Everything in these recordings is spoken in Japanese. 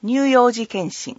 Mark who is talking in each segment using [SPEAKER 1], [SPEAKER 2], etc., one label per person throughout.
[SPEAKER 1] 乳幼児検診。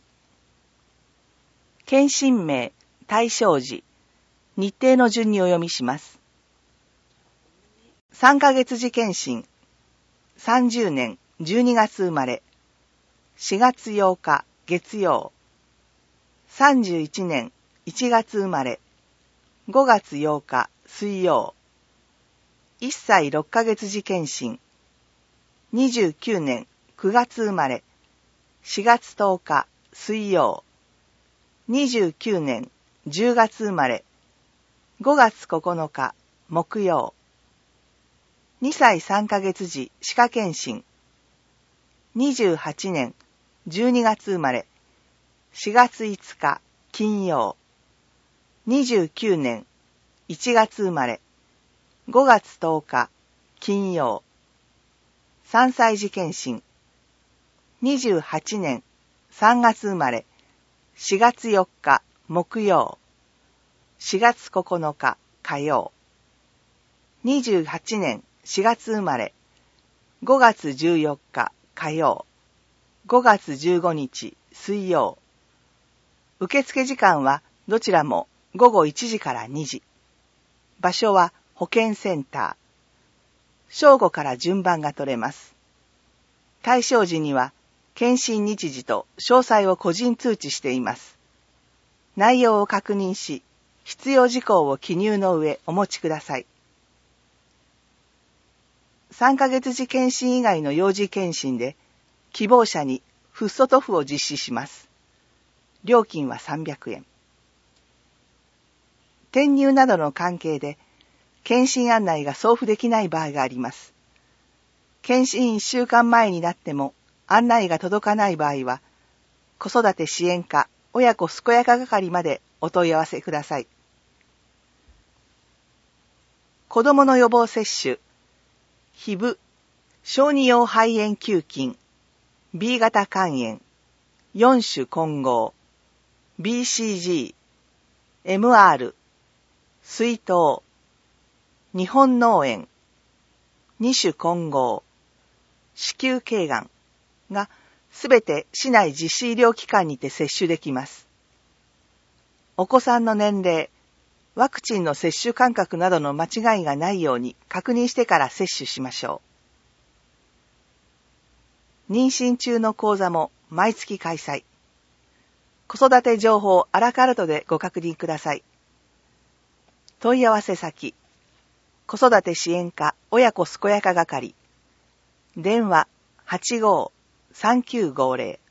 [SPEAKER 1] 検診名、対象時、日程の順にお読みします。3ヶ月時検診。30年12月生まれ。4月8日月曜。31年1月生まれ。5月8日水曜。1歳6ヶ月時検診。29年9月生まれ。4月10日水曜。29年10月生まれ。5月9日木曜。2歳3ヶ月時歯科検診。28年12月生まれ。4月5日金曜。29年1月生まれ。5月10日金曜。3歳児検診。28年3月生まれ。4月4日木曜。4月9日火曜。28年4月生まれ。5月14日火曜。5月15日水曜。受付時間はどちらも午後1時から2時。場所は保健センター。正午から順番が取れます。対象時には検診日時と詳細を個人通知しています。内容を確認し、必要事項を記入の上お持ちください。3ヶ月時検診以外の幼児検診で、希望者にフッ素塗布を実施します。料金は300円。転入などの関係で、検診案内が送付できない場合があります。検診1週間前になっても案内が届かない場合は、子育て支援課親子健やか係までお問い合わせください。子どもの予防接種、ヒブ、小児用肺炎球菌、B 型肝炎、4種混合、BCG、MR、水痘、日本脳炎、2種混合、子宮頸がんがすべて市内実施医療機関にて接種できます。お子さんの年齢、ワクチンの接種間隔などの間違いがないように確認してから接種しましょう。妊娠中の講座も毎月開催。子育て情報アラカルトでご確認ください。問い合わせ先、子育て支援課親子健やか係、電話85-3950